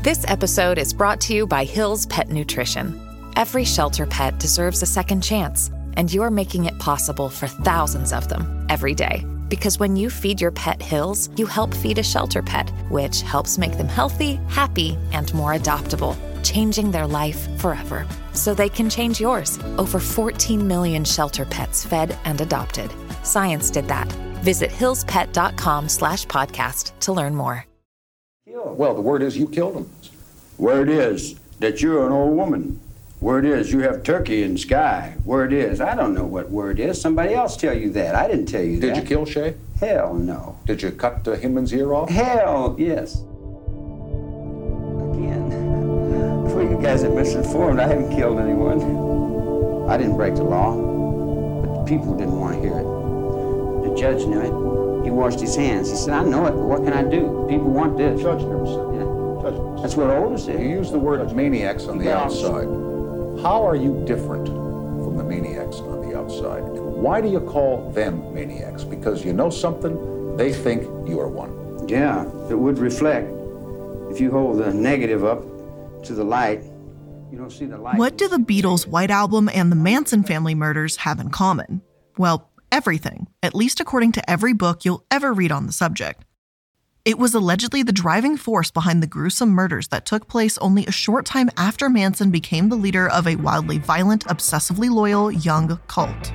This episode is brought to you by Hill's Pet Nutrition. Every shelter pet deserves a second chance, and you're making it possible for thousands of them every day. Because when you feed your pet Hill's, you help feed a shelter pet, which helps make them healthy, happy, and more adoptable, changing their life forever. So they can change yours. Over 14 million shelter pets fed and adopted. Science did that. Visit hillspet.com/podcast to learn more. Well, the word is you killed him. Word is that you're an old woman. Word is you have turkey in the sky. Word is, I don't know what word is. Somebody else tell you that. I didn't tell you that. Did you kill Shay? Hell no. Did you cut Hinman's ear off? Hell yes. Again, for you guys that misinformed, I haven't killed anyone. I didn't break the law, but the people didn't want to hear it. The judge knew it. He washed his hands. He said, I know it, but what can I do? People want this. Judge never said that. That's what Older said. You use the word maniacs on the outside. How are you different from the maniacs on the outside? And why do you call them maniacs? Because you know something, they think you're one. Yeah, it would reflect. If you hold the negative up to the light, you don't see the light. What do the Beatles' White Album and the Manson family murders have in common? Well, everything, at least according to every book you'll ever read on the subject. It was allegedly the driving force behind the gruesome murders that took place only a short time after Manson became the leader of a wildly violent, obsessively loyal young cult.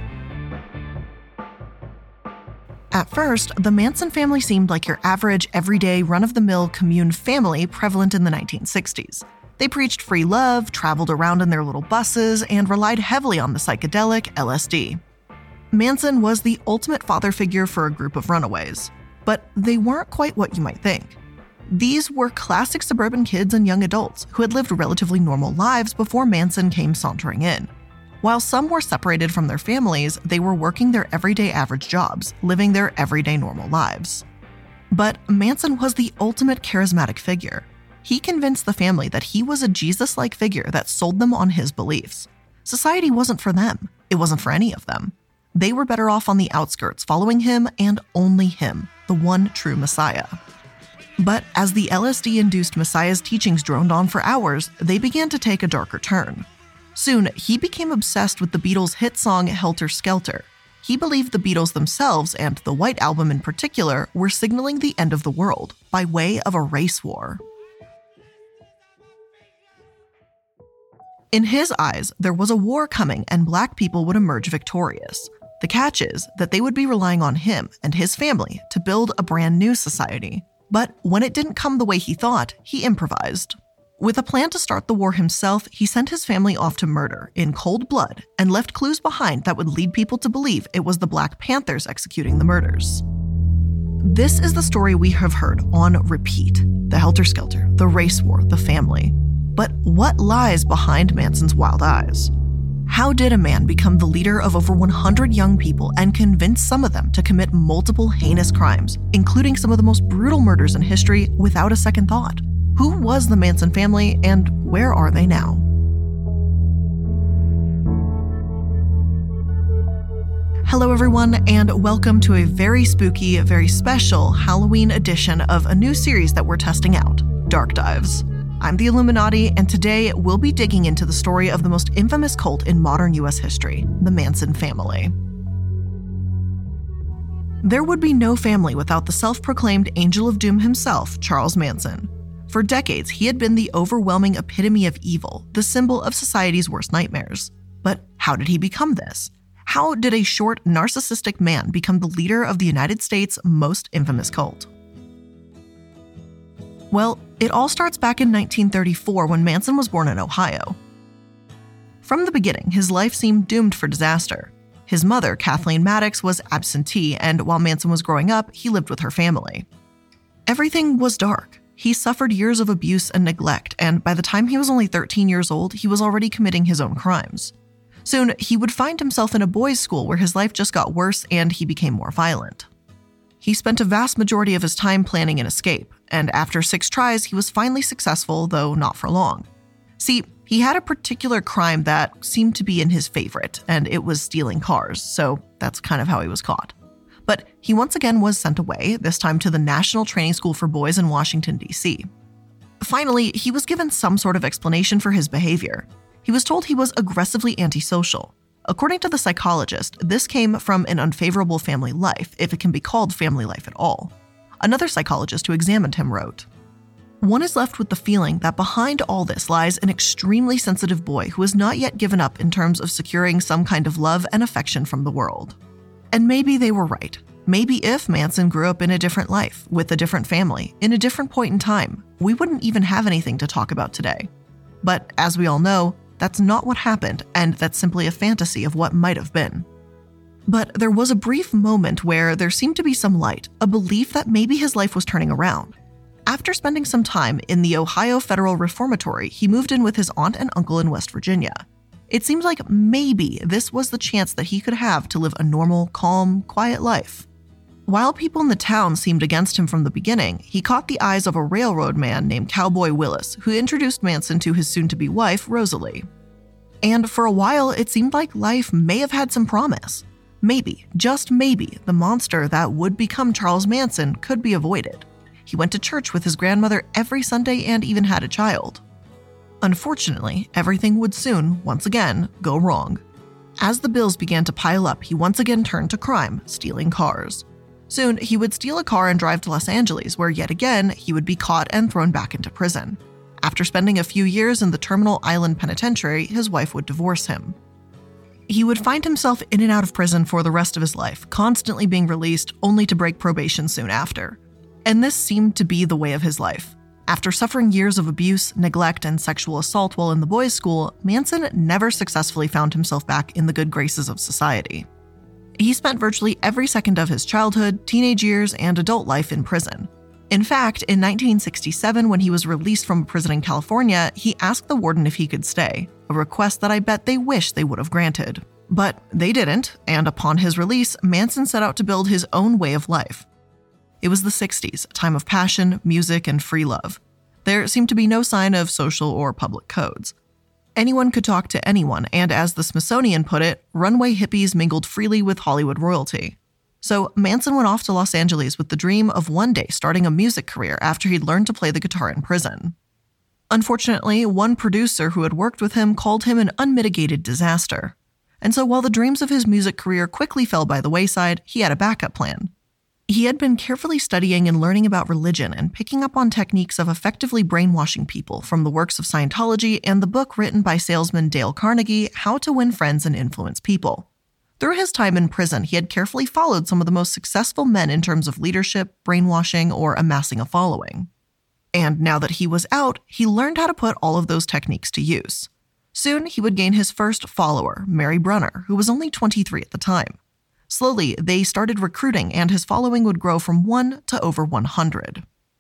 At first, the Manson family seemed like your average, everyday, run-of-the-mill commune family prevalent in the 1960s. They preached free love, traveled around in their little buses, and relied heavily on the psychedelic LSD. Manson was the ultimate father figure for a group of runaways. But they weren't quite what you might think. These were classic suburban kids and young adults who had lived relatively normal lives before Manson came sauntering in. While some were separated from their families, they were working their everyday average jobs, living their everyday normal lives. But Manson was the ultimate charismatic figure. He convinced the family that he was a Jesus-like figure that sold them on his beliefs. Society wasn't for them. It wasn't for any of them. They were better off on the outskirts, following him and only him, the one true Messiah. But as the LSD-induced Messiah's teachings droned on for hours, they began to take a darker turn. Soon, he became obsessed with the Beatles' hit song Helter Skelter. He believed the Beatles themselves, and the White Album in particular, were signaling the end of the world by way of a race war. In his eyes, there was a war coming and Black people would emerge victorious. The catch is that they would be relying on him and his family to build a brand new society. But when it didn't come the way he thought, he improvised. With a plan to start the war himself, he sent his family off to murder in cold blood and left clues behind that would lead people to believe it was the Black Panthers executing the murders. This is the story we have heard on repeat: the Helter Skelter, the race war, the family. But what lies behind Manson's wild eyes? How did a man become the leader of over 100 young people and convince some of them to commit multiple heinous crimes, including some of the most brutal murders in history, without a second thought? Who was the Manson family, and where are they now? Hello everyone, and welcome to a very spooky, very special Halloween edition of a new series that we're testing out, Dark Dives. I'm the Illuminati, and today we'll be digging into the story of the most infamous cult in modern US history, the Manson family. There would be no family without the self-proclaimed Angel of Doom himself, Charles Manson. For decades, he had been the overwhelming epitome of evil, the symbol of society's worst nightmares. But how did he become this? How did a short, narcissistic man become the leader of the United States' most infamous cult? Well, it all starts back in 1934 when Manson was born in Ohio. From the beginning, his life seemed doomed for disaster. His mother, Kathleen Maddox, was absentee, and while Manson was growing up, he lived with her family. Everything was dark. He suffered years of abuse and neglect, and by the time he was only 13 years old, he was already committing his own crimes. Soon, he would find himself in a boys' school where his life just got worse and he became more violent. He spent a vast majority of his time planning an escape, and after 6 tries, he was finally successful, though not for long. See, he had a particular crime that seemed to be in his favorite, and it was stealing cars, so that's kind of how he was caught. But he once again was sent away, this time to the National Training School for Boys in Washington, D.C. Finally, he was given some sort of explanation for his behavior. He was told he was aggressively antisocial. According to the psychologist, this came from an unfavorable family life, if it can be called family life at all. Another psychologist who examined him wrote, "One is left with the feeling that behind all this lies an extremely sensitive boy who has not yet given up in terms of securing some kind of love and affection from the world." And maybe they were right. Maybe if Manson grew up in a different life, with a different family, in a different point in time, we wouldn't even have anything to talk about today. But as we all know, that's not what happened, and that's simply a fantasy of what might have been. But there was a brief moment where there seemed to be some light, a belief that maybe his life was turning around. After spending some time in the Ohio Federal Reformatory, he moved in with his aunt and uncle in West Virginia. It seemed like maybe this was the chance that he could have to live a normal, calm, quiet life. While people in the town seemed against him from the beginning, he caught the eyes of a railroad man named Cowboy Willis, who introduced Manson to his soon-to-be wife, Rosalie. And for a while, it seemed like life may have had some promise. Maybe, just maybe, the monster that would become Charles Manson could be avoided. He went to church with his grandmother every Sunday and even had a child. Unfortunately, everything would soon, once again, go wrong. As the bills began to pile up, he once again turned to crime, stealing cars. Soon, he would steal a car and drive to Los Angeles, where yet again, he would be caught and thrown back into prison. After spending a few years in the Terminal Island Penitentiary, his wife would divorce him. He would find himself in and out of prison for the rest of his life, constantly being released, only to break probation soon after. And this seemed to be the way of his life. After suffering years of abuse, neglect, and sexual assault while in the boys' school, Manson never successfully found himself back in the good graces of society. He spent virtually every second of his childhood, teenage years, and adult life in prison. In fact, in 1967, when he was released from a prison in California, he asked the warden if he could stay, a request that I bet they wish they would have granted. But they didn't, and upon his release, Manson set out to build his own way of life. It was the 60s, a time of passion, music, and free love. There seemed to be no sign of social or public codes. Anyone could talk to anyone, and as the Smithsonian put it, runway hippies mingled freely with Hollywood royalty. So Manson went off to Los Angeles with the dream of one day starting a music career after he'd learned to play the guitar in prison. Unfortunately, one producer who had worked with him called him an unmitigated disaster. And so while the dreams of his music career quickly fell by the wayside, he had a backup plan. He had been carefully studying and learning about religion and picking up on techniques of effectively brainwashing people from the works of Scientology and the book written by salesman Dale Carnegie, How to Win Friends and Influence People. Through his time in prison, he had carefully followed some of the most successful men in terms of leadership, brainwashing, or amassing a following. And now that he was out, he learned how to put all of those techniques to use. Soon, he would gain his first follower, Mary Brunner, who was only 23 at the time. Slowly, they started recruiting, and his following would grow from 1 to over 100.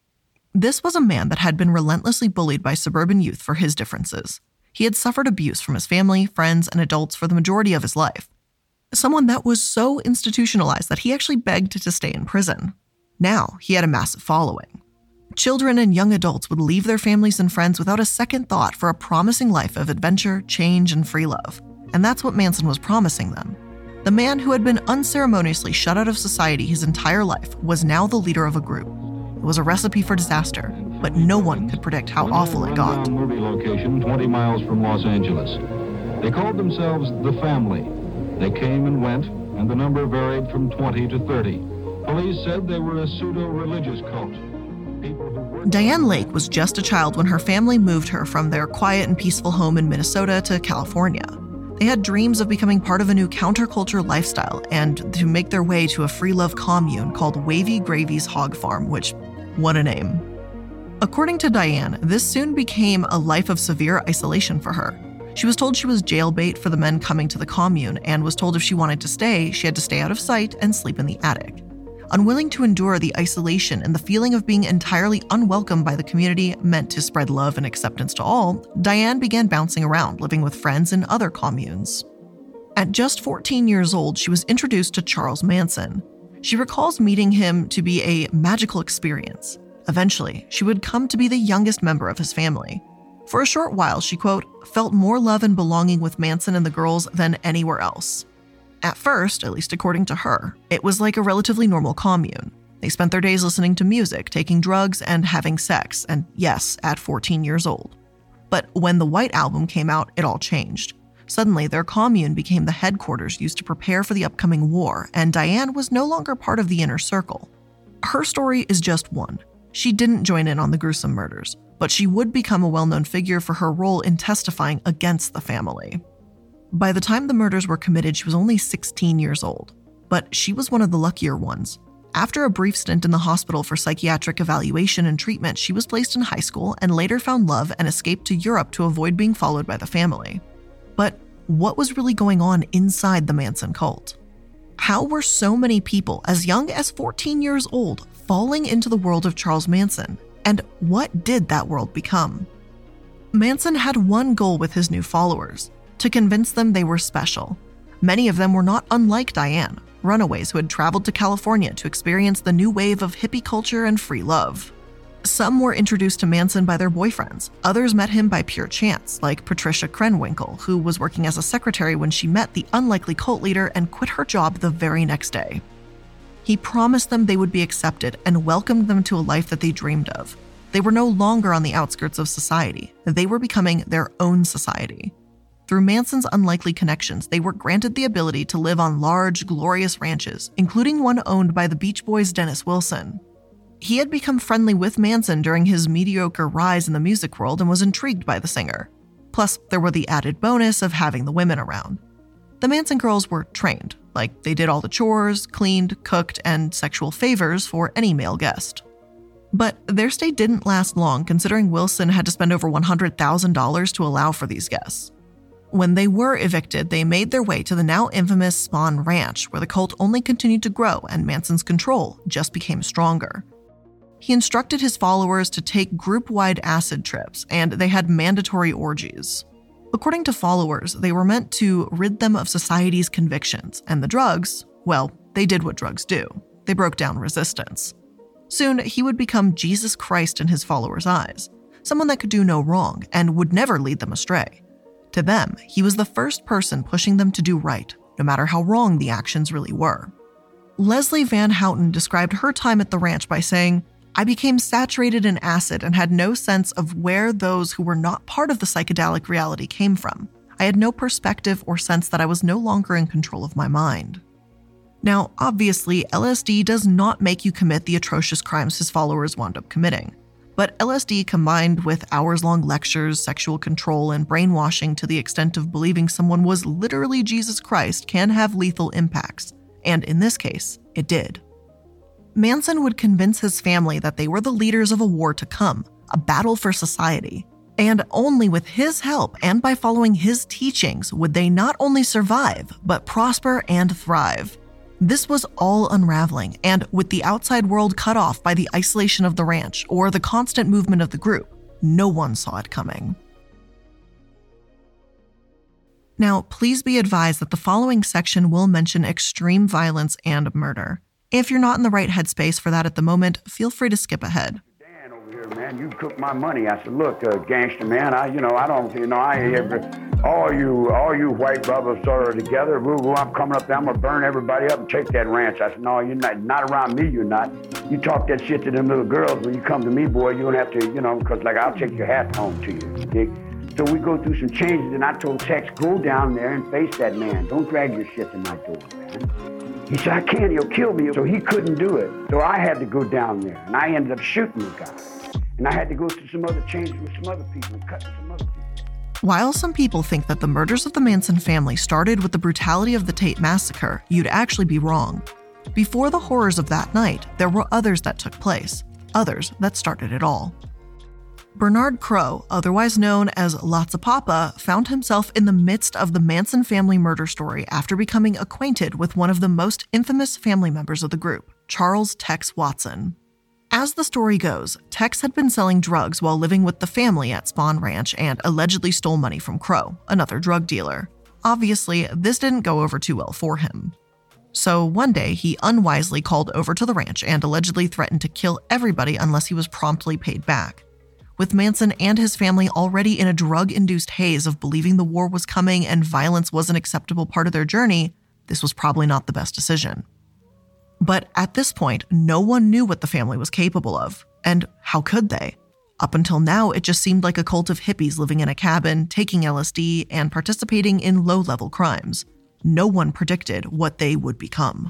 This was a man that had been relentlessly bullied by suburban youth for his differences. He had suffered abuse from his family, friends, and adults for the majority of his life. Someone that was so institutionalized that he actually begged to stay in prison. Now, he had a massive following. Children and young adults would leave their families and friends without a second thought for a promising life of adventure, change, and free love. And that's what Manson was promising them. The man who had been unceremoniously shut out of society his entire life was now the leader of a group. It was a recipe for disaster, but no one could predict how awful it got. Movie location 20 miles from Los Angeles. They called themselves The Family. They came and went, and the number varied from 20 to 30. Police said they were a pseudo-religious cult. Diane Lake was just a child when her family moved her from their quiet and peaceful home in Minnesota to California. They had dreams of becoming part of a new counterculture lifestyle and to make their way to a free love commune called Wavy Gravy's Hog Farm, which, what a name. According to Diane, this soon became a life of severe isolation for her. She was told she was jailbait for the men coming to the commune and was told if she wanted to stay, she had to stay out of sight and sleep in the attic. Unwilling to endure the isolation and the feeling of being entirely unwelcome by the community meant to spread love and acceptance to all, Diane began bouncing around, living with friends in other communes. At just 14 years old, she was introduced to Charles Manson. She recalls meeting him to be a magical experience. Eventually, she would come to be the youngest member of his family. For a short while, she, quote, felt more love and belonging with Manson and the girls than anywhere else. At first, at least according to her, it was like a relatively normal commune. They spent their days listening to music, taking drugs, and having sex, and yes, at 14 years old. But when the White Album came out, it all changed. Suddenly, their commune became the headquarters used to prepare for the upcoming war, and Diane was no longer part of the inner circle. Her story is just one. She didn't join in on the gruesome murders, but she would become a well-known figure for her role in testifying against the family. By the time the murders were committed, she was only 16 years old, but she was one of the luckier ones. After a brief stint in the hospital for psychiatric evaluation and treatment, she was placed in high school and later found love and escaped to Europe to avoid being followed by the family. But what was really going on inside the Manson cult? How were so many people as young as 14 years old falling into the world of Charles Manson? And what did that world become? Manson had one goal with his new followers: to convince them they were special. Many of them were not unlike Diane, runaways who had traveled to California to experience the new wave of hippie culture and free love. Some were introduced to Manson by their boyfriends. Others met him by pure chance, like Patricia Krenwinkel, who was working as a secretary when she met the unlikely cult leader and quit her job the very next day. He promised them they would be accepted and welcomed them to a life that they dreamed of. They were no longer on the outskirts of society. They were becoming their own society. Through Manson's unlikely connections, they were granted the ability to live on large, glorious ranches, including one owned by the Beach Boys' Dennis Wilson. He had become friendly with Manson during his mediocre rise in the music world and was intrigued by the singer. Plus, there were the added bonus of having the women around. The Manson girls were trained, like they did all the chores, cleaned, cooked, and sexual favors for any male guest. But their stay didn't last long, considering Wilson had to spend over $100,000 to allow for these guests. When they were evicted, they made their way to the now infamous Spahn Ranch, where the cult only continued to grow and Manson's control just became stronger. He instructed his followers to take group-wide acid trips, and they had mandatory orgies. According to followers, they were meant to rid them of society's convictions, and the drugs, well, they did what drugs do. They broke down resistance. Soon, he would become Jesus Christ in his followers' eyes, someone that could do no wrong and would never lead them astray. To them, he was the first person pushing them to do right, no matter how wrong the actions really were. Leslie Van Houten described her time at the ranch by saying, "I became saturated in acid and had no sense of where those who were not part of the psychedelic reality came from. I had no perspective or sense that I was no longer in control of my mind." Now, obviously, LSD does not make you commit the atrocious crimes his followers wound up committing. But LSD combined with hours-long lectures, sexual control, and brainwashing to the extent of believing someone was literally Jesus Christ can have lethal impacts. And in this case, it did. Manson would convince his family that they were the leaders of a war to come, a battle for society. And only with his help and by following his teachings would they not only survive, but prosper and thrive. This was all unraveling, and with the outside world cut off by the isolation of the ranch or the constant movement of the group, no one saw it coming. Now, please be advised that the following section will mention extreme violence and murder. If you're not in the right headspace for that at the moment, feel free to skip ahead. Dan over here, man, you took my money. I said, look, gangster man, I all you white brothers sort of together, I'm coming up there, I'm gonna burn everybody up and take that ranch. I said, no, you're not around me, you're not. You talk that shit to them little girls, when you come to me, boy, you're gonna have to, because like I'll take your hat home to you, dig? So we go through some changes, and I told Tex, go down there and face that man. Don't drag your shit to my door, man. He said, I can't, he'll kill me. So he couldn't do it. So I had to go down there, and I ended up shooting the guy. And I had to go through some other changes with some other people and cut some other people. While some people think that the murders of the Manson family started with the brutality of the Tate Massacre, you'd actually be wrong. Before the horrors of that night, there were others that took place, others that started it all. Bernard Crowe, otherwise known as Lotsa Papa, found himself in the midst of the Manson family murder story after becoming acquainted with one of the most infamous family members of the group, Charles Tex Watson. As the story goes, Tex had been selling drugs while living with the family at Spahn Ranch and allegedly stole money from Crowe, another drug dealer. Obviously, this didn't go over too well for him. So one day, he unwisely called over to the ranch and allegedly threatened to kill everybody unless he was promptly paid back. With Manson and his family already in a drug-induced haze of believing the war was coming and violence was an acceptable part of their journey, this was probably not the best decision. But at this point, no one knew what the family was capable of, and how could they? Up until now, it just seemed like a cult of hippies living in a cabin, taking LSD, and participating in low-level crimes. No one predicted what they would become.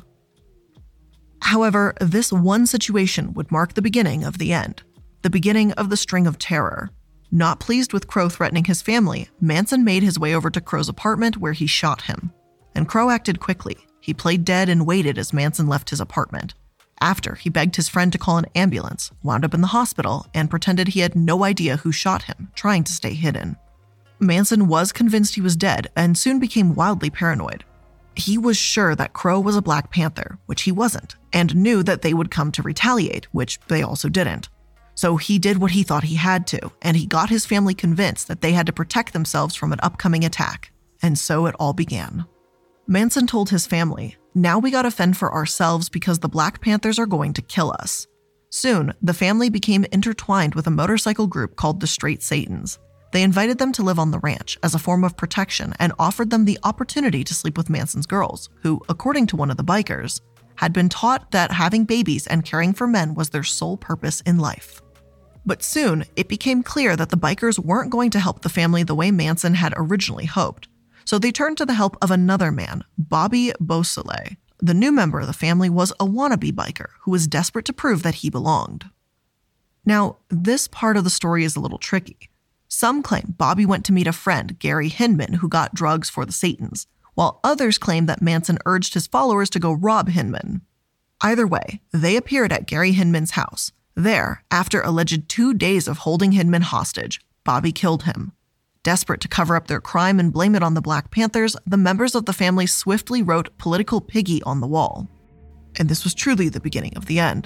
However, this one situation would mark the beginning of the end, the beginning of the string of terror. Not pleased with Crow threatening his family, Manson made his way over to Crow's apartment where he shot him. And Crow acted quickly. He played dead and waited as Manson left his apartment. After, he begged his friend to call an ambulance, wound up in the hospital, and pretended he had no idea who shot him, trying to stay hidden. Manson was convinced he was dead and soon became wildly paranoid. He was sure that Crow was a Black Panther, which he wasn't, and knew that they would come to retaliate, which they also didn't. So he did what he thought he had to, and he got his family convinced that they had to protect themselves from an upcoming attack. And so it all began. Manson told his family, "Now we gotta fend for ourselves because the Black Panthers are going to kill us." Soon, the family became intertwined with a motorcycle group called the Straight Satans. They invited them to live on the ranch as a form of protection and offered them the opportunity to sleep with Manson's girls, who, according to one of the bikers, had been taught that having babies and caring for men was their sole purpose in life. But soon, it became clear that the bikers weren't going to help the family the way Manson had originally hoped. So they turned to the help of another man, Bobby Beausoleil. The new member of the family was a wannabe biker who was desperate to prove that he belonged. Now, this part of the story is a little tricky. Some claim Bobby went to meet a friend, Gary Hinman, who got drugs for the Satans, while others claim that Manson urged his followers to go rob Hinman. Either way, they appeared at Gary Hinman's house. There, after alleged 2 days of holding Hinman hostage, Bobby killed him. Desperate to cover up their crime and blame it on the Black Panthers, the members of the family swiftly wrote "Political Piggy" on the wall. And this was truly the beginning of the end.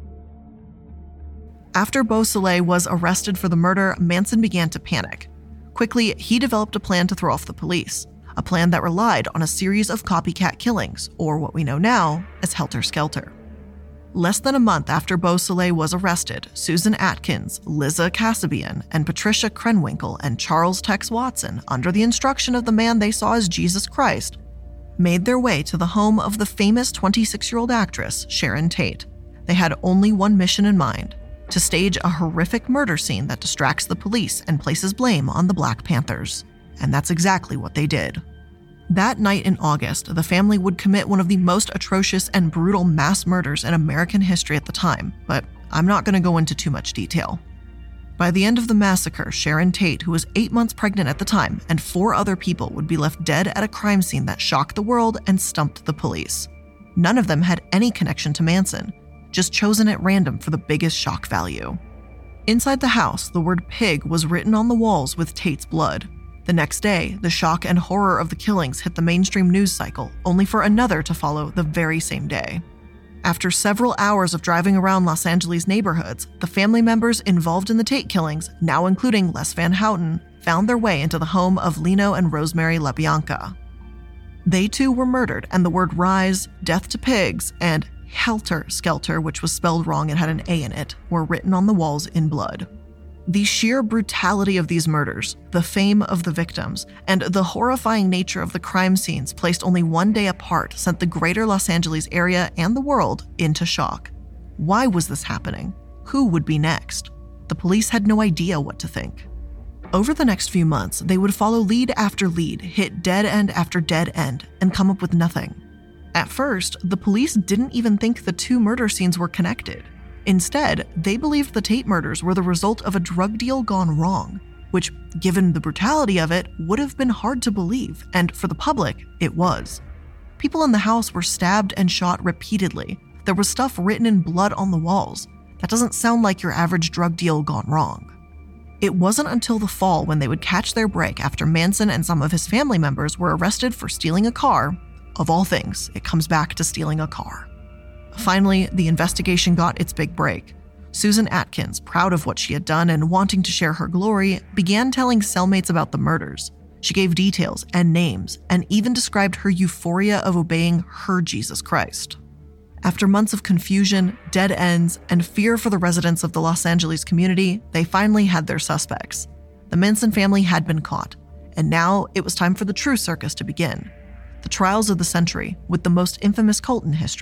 After Beausoleil was arrested for the murder, Manson began to panic. Quickly, he developed a plan to throw off the police, a plan that relied on a series of copycat killings, or what we know now as Helter Skelter. Less than a month after Beausoleil was arrested, Susan Atkins, Liza Kasabian, and Patricia Krenwinkel and Charles Tex Watson, under the instruction of the man they saw as Jesus Christ, made their way to the home of the famous 26-year-old actress, Sharon Tate. They had only one mission in mind: to stage a horrific murder scene that distracts the police and places blame on the Black Panthers. And that's exactly what they did. That night in August, the family would commit one of the most atrocious and brutal mass murders in American history at the time, but I'm not going to go into too much detail. By the end of the massacre, Sharon Tate, who was 8 months pregnant at the time, and 4 other people would be left dead at a crime scene that shocked the world and stumped the police. None of them had any connection to Manson, just chosen at random for the biggest shock value. Inside the house, the word "pig" was written on the walls with Tate's blood. The next day, the shock and horror of the killings hit the mainstream news cycle, only for another to follow the very same day. After several hours of driving around Los Angeles neighborhoods, the family members involved in the Tate killings, now including Les Van Houten, found their way into the home of Lino and Rosemary LaBianca. They too were murdered, and the word "rise," "death to pigs," and "Helter Skelter," which was spelled wrong and had an A in it, were written on the walls in blood. The sheer brutality of these murders, the fame of the victims, and the horrifying nature of the crime scenes placed only 1 day apart sent the greater Los Angeles area and the world into shock. Why was this happening? Who would be next? The police had no idea what to think. Over the next few months, they would follow lead after lead, hit dead end after dead end, and come up with nothing. At first, the police didn't even think the 2 murder scenes were connected. Instead, they believed the Tate murders were the result of a drug deal gone wrong, which, given the brutality of it, would have been hard to believe, and for the public, it was. People in the house were stabbed and shot repeatedly. There was stuff written in blood on the walls. That doesn't sound like your average drug deal gone wrong. It wasn't until the fall when they would catch their break after Manson and some of his family members were arrested for stealing a car. Of all things, it comes back to stealing a car. Finally, the investigation got its big break. Susan Atkins, proud of what she had done and wanting to share her glory, began telling cellmates about the murders. She gave details and names, and even described her euphoria of obeying her Jesus Christ. After months of confusion, dead ends, and fear for the residents of the Los Angeles community, they finally had their suspects. The Manson family had been caught, and now it was time for the true circus to begin. The trials of the century, with the most infamous cult in history,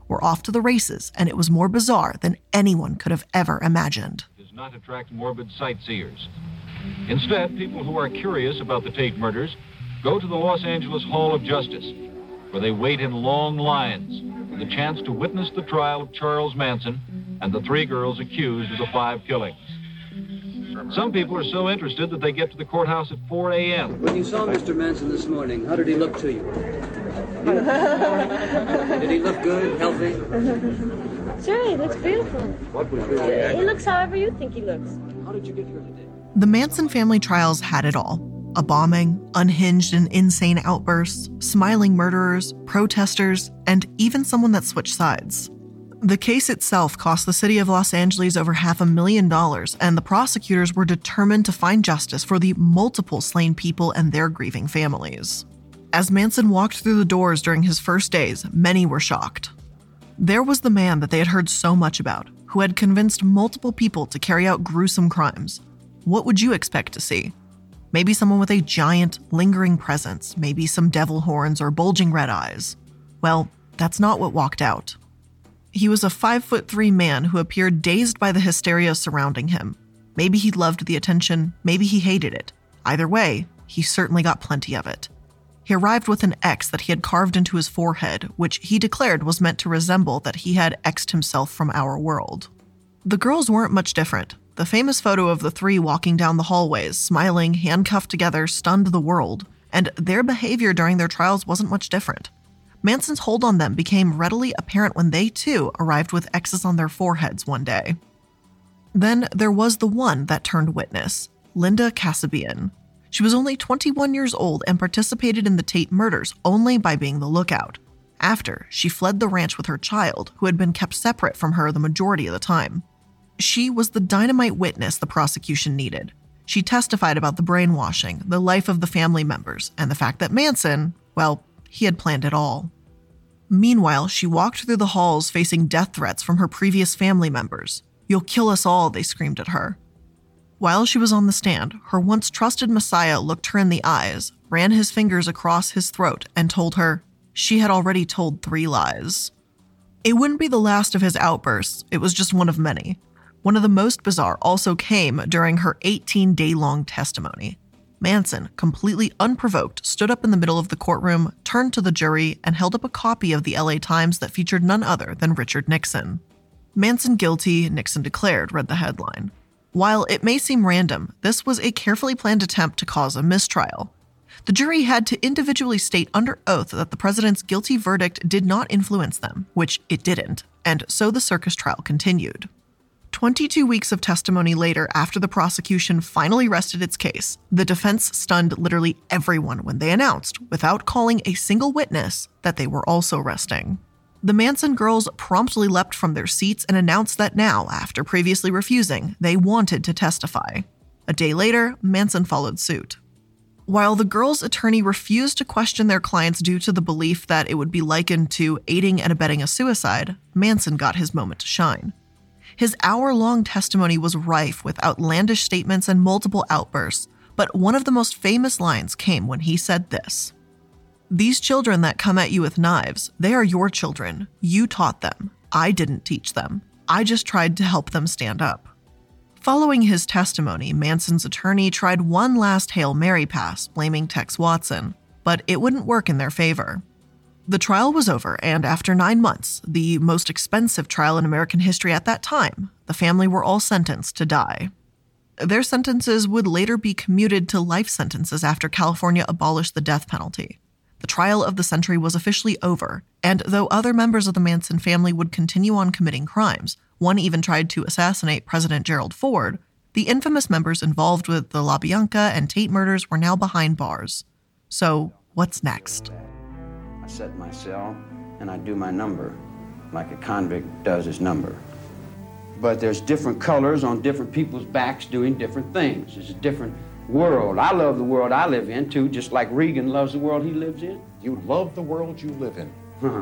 were off to the races, and it was more bizarre than anyone could have ever imagined. Does not attract morbid sightseers. Instead, people who are curious about the Tate murders go to the Los Angeles Hall of Justice, where they wait in long lines for the chance to witness the trial of Charles Manson and the 3 girls accused of the 5 killings. Some people are so interested that they get to the courthouse at 4 a.m. When you saw Mr. Manson this morning, how did he look to you? Did he look good, healthy? Sure, he looks beautiful. What was your reaction? He looks however you think he looks. How did you get here today? The Manson family trials had it all. A bombing, unhinged and insane outbursts, smiling murderers, protesters, and even someone that switched sides. The case itself cost the city of Los Angeles over $500,000, and the prosecutors were determined to find justice for the multiple slain people and their grieving families. As Manson walked through the doors during his first days, many were shocked. There was the man that they had heard so much about, who had convinced multiple people to carry out gruesome crimes. What would you expect to see? Maybe someone with a giant, lingering presence, maybe some devil horns or bulging red eyes. Well, that's not what walked out. He was a 5'3" man who appeared dazed by the hysteria surrounding him. Maybe he loved the attention, maybe he hated it. Either way, he certainly got plenty of it. He arrived with an X that he had carved into his forehead, which he declared was meant to resemble that he had X'd himself from our world. The girls weren't much different. The famous photo of the 3 walking down the hallways, smiling, handcuffed together, stunned the world, and their behavior during their trials wasn't much different. Manson's hold on them became readily apparent when they, too, arrived with X's on their foreheads one day. Then there was the one that turned witness, Linda Kasabian. She was only 21 years old and participated in the Tate murders only by being the lookout. After, she fled the ranch with her child, who had been kept separate from her the majority of the time. She was the dynamite witness the prosecution needed. She testified about the brainwashing, the life of the family members, and the fact that Manson, well, he had planned it all. Meanwhile, she walked through the halls facing death threats from her previous family members. "You'll kill us all," they screamed at her. While she was on the stand, her once trusted Messiah looked her in the eyes, ran his fingers across his throat, and told her she had already told 3 lies. It wouldn't be the last of his outbursts, it was just one of many. One of the most bizarre also came during her 18-day-long testimony. Manson, completely unprovoked, stood up in the middle of the courtroom, turned to the jury, and held up a copy of the LA Times that featured none other than Richard Nixon. "Manson guilty," Nixon declared, read the headline. While it may seem random, this was a carefully planned attempt to cause a mistrial. The jury had to individually state under oath that the president's guilty verdict did not influence them, which it didn't, and so the circus trial continued. 22 weeks of testimony later, after the prosecution finally rested its case, the defense stunned literally everyone when they announced, without calling a single witness, that they were also resting. The Manson girls promptly leapt from their seats and announced that now, after previously refusing, they wanted to testify. A day later, Manson followed suit. While the girls' attorney refused to question their clients due to the belief that it would be likened to aiding and abetting a suicide, Manson got his moment to shine. His hour-long testimony was rife with outlandish statements and multiple outbursts, but one of the most famous lines came when he said this: "These children that come at you with knives, they are your children. You taught them. I didn't teach them. I just tried to help them stand up." Following his testimony, Manson's attorney tried one last Hail Mary pass, blaming Tex Watson, but it wouldn't work in their favor. The trial was over, and after 9 months, the most expensive trial in American history at that time, the family were all sentenced to die. Their sentences would later be commuted to life sentences after California abolished the death penalty. The trial of the century was officially over, and though other members of the Manson family would continue on committing crimes, one even tried to assassinate President Gerald Ford, the infamous members involved with the LaBianca and Tate murders were now behind bars. So, what's next? I sit in my cell and I do my number, like a convict does his number. But there's different colors on different people's backs doing different things. It's a different world. I love the world I live in, too, just like Regan loves the world he lives in. You love the world you live in.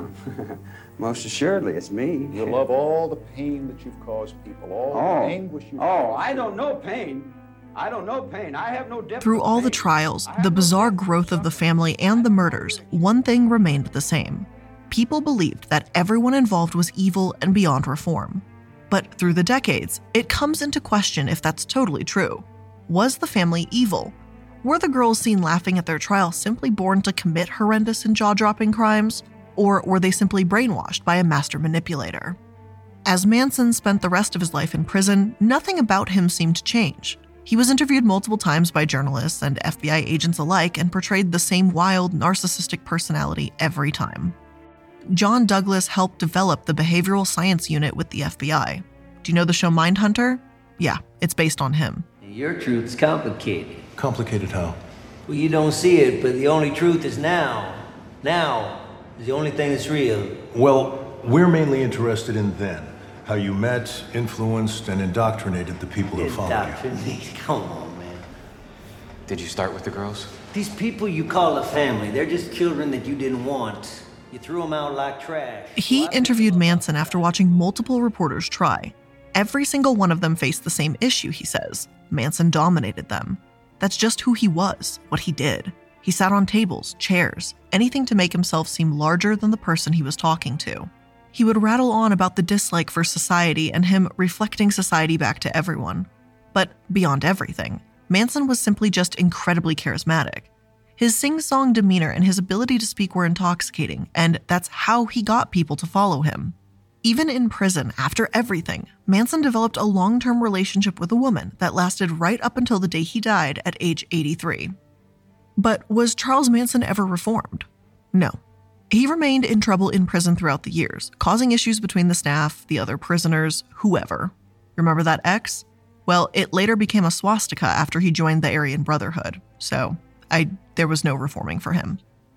Most assuredly, it's me. You love all the pain that you've caused people, all the anguish you've caused. I don't know pain. I don't know pain. I have no depth. Through all the trials, the bizarre growth of the family, and the murders, one thing remained the same. People believed that everyone involved was evil and beyond reform. But through the decades, it comes into question if that's totally true. Was the family evil? Were the girls seen laughing at their trial simply born to commit horrendous and jaw-dropping crimes? Or were they simply brainwashed by a master manipulator? As Manson spent the rest of his life in prison, nothing about him seemed to change. He was interviewed multiple times by journalists and FBI agents alike and portrayed the same wild, narcissistic personality every time. John Douglas helped develop the behavioral science unit with the FBI. Do you know the show Mindhunter? Yeah, it's based on him. Your truth's complicated. Complicated how? Well, you don't see it, but the only truth is now. Now is the only thing that's real. Well, we're mainly interested in then. How you met, influenced, and indoctrinated the people who followed you. Indoctrinated? Come on, man. Did you start with the girls? These people you call a family, they're just children that you didn't want. You threw them out like trash. He interviewed Manson after watching multiple reporters try. Every single one of them faced the same issue, he says. Manson dominated them. That's just who he was, what he did. He sat on tables, chairs, anything to make himself seem larger than the person he was talking to. He would rattle on about the dislike for society and him reflecting society back to everyone. But beyond everything, Manson was simply just incredibly charismatic. His sing-song demeanor and his ability to speak were intoxicating, and that's how he got people to follow him. Even in prison, after everything, Manson developed a long-term relationship with a woman that lasted right up until the day he died at age 83. But was Charles Manson ever reformed? No. He remained in trouble in prison throughout the years, causing issues between the staff, the other prisoners, whoever. Remember that X? Well, it later became a swastika after he joined the Aryan Brotherhood, so there was no reforming for him.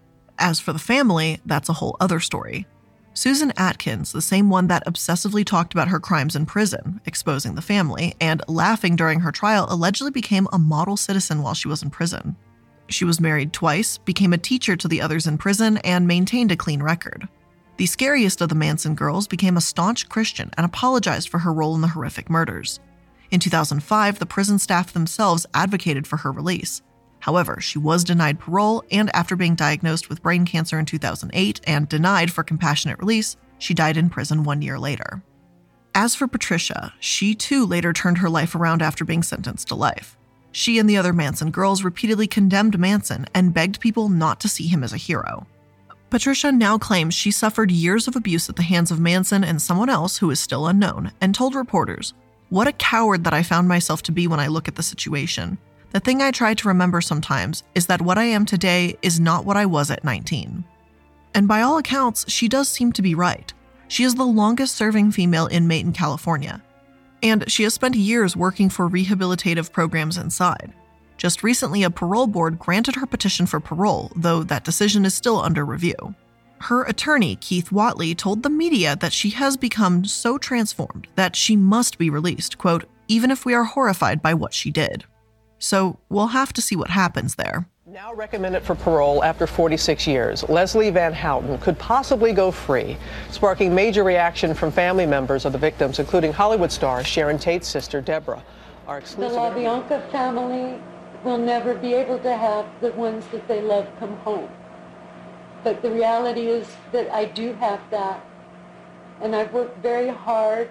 As for the family, that's a whole other story. Susan Atkins, the same one that obsessively talked about her crimes in prison, exposing the family, and laughing during her trial, allegedly became a model citizen while she was in prison. She was married twice, became a teacher to the others in prison, and maintained a clean record. The scariest of the Manson girls became a staunch Christian and apologized for her role in the horrific murders. In 2005, the prison staff themselves advocated for her release. However, she was denied parole, and after being diagnosed with brain cancer in 2008 and denied for compassionate release, she died in prison 1 year later. As for Patricia, she too later turned her life around after being sentenced to life. She and the other Manson girls repeatedly condemned Manson and begged people not to see him as a hero. Patricia now claims she suffered years of abuse at the hands of Manson and someone else who is still unknown, and told reporters, "What a coward that I found myself to be when I look at the situation. The thing I try to remember sometimes is that what I am today is not what I was at 19. And by all accounts, she does seem to be right. She is the longest-serving female inmate in California. And she has spent years working for rehabilitative programs inside. Just recently, a parole board granted her petition for parole, though that decision is still under review. Her attorney, Keith Watley, told the media that she has become so transformed that she must be released, quote, "even if we are horrified by what she did." So we'll have to see what happens there. Now recommended for parole after 46 years, Leslie Van Houten could possibly go free, sparking major reaction from family members of the victims, including Hollywood star Sharon Tate's sister, Deborah. Our exclusive the LaBianca family will never be able to have the ones that they love come home. But the reality is that I do have that, and I've worked very hard,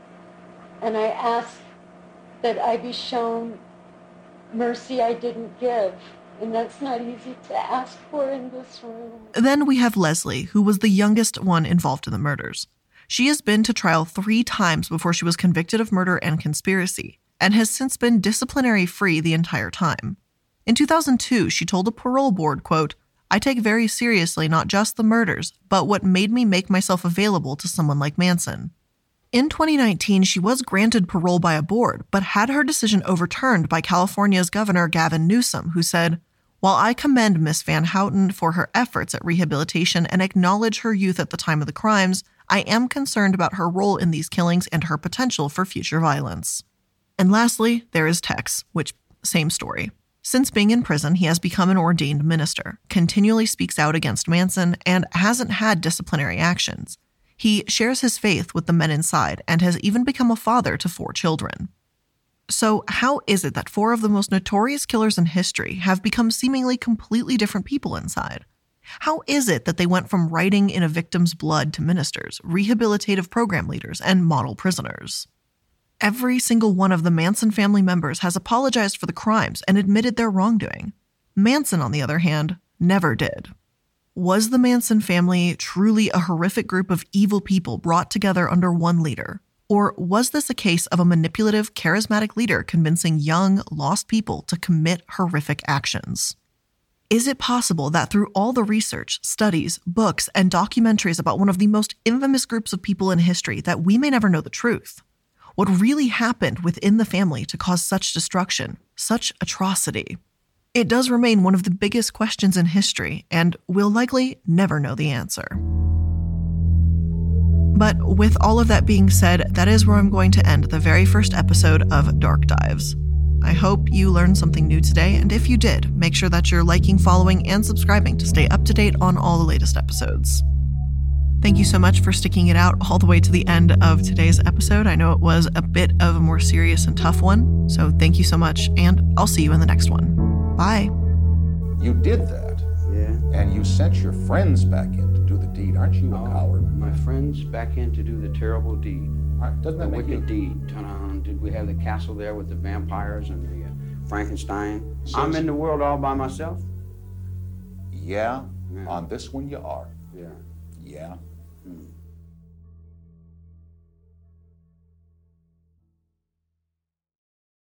and I ask that I be shown mercy I didn't give. And that's not easy to ask for in this room. Then we have Leslie, who was the youngest one involved in the murders. She has been to trial 3 times before she was convicted of murder and conspiracy, and has since been disciplinary-free the entire time. In 2002, she told a parole board, quote, "I take very seriously not just the murders, but what made me make myself available to someone like Manson." In 2019, she was granted parole by a board, but had her decision overturned by California's Governor Gavin Newsom, who said, "While I commend Miss Van Houten for her efforts at rehabilitation and acknowledge her youth at the time of the crimes, I am concerned about her role in these killings and her potential for future violence." And lastly, there is Tex, which, same story. Since being in prison, he has become an ordained minister, continually speaks out against Manson, and hasn't had disciplinary actions. He shares his faith with the men inside and has even become a father to 4 children. So how is it that 4 of the most notorious killers in history have become seemingly completely different people inside? How is it that they went from writing in a victim's blood to ministers, rehabilitative program leaders, and model prisoners? Every single one of the Manson family members has apologized for the crimes and admitted their wrongdoing. Manson, on the other hand, never did. Was the Manson family truly a horrific group of evil people brought together under one leader? Or was this a case of a manipulative, charismatic leader convincing young, lost people to commit horrific actions? Is it possible that through all the research, studies, books, and documentaries about one of the most infamous groups of people in history that we may never know the truth? What really happened within the family to cause such destruction, such atrocity? It does remain one of the biggest questions in history, and we'll likely never know the answer. But with all of that being said, that is where I'm going to end the very first episode of Dark Dives. I hope you learned something new today, and if you did, make sure that you're liking, following, and subscribing to stay up to date on all the latest episodes. Thank you so much for sticking it out all the way to the end of today's episode. I know it was a bit of a more serious and tough one, so thank you so much, and I'll see you in the next one. Bye. You did that. Yeah. And you sent your friends back in to do the deed. Aren't you a coward? My friends back in to do the terrible deed. Doesn't that make wicked deed? Did we have the castle there with the vampires and the Frankenstein? I'm in the world all by myself. Yeah, on this one you are. Yeah. Yeah. Hmm.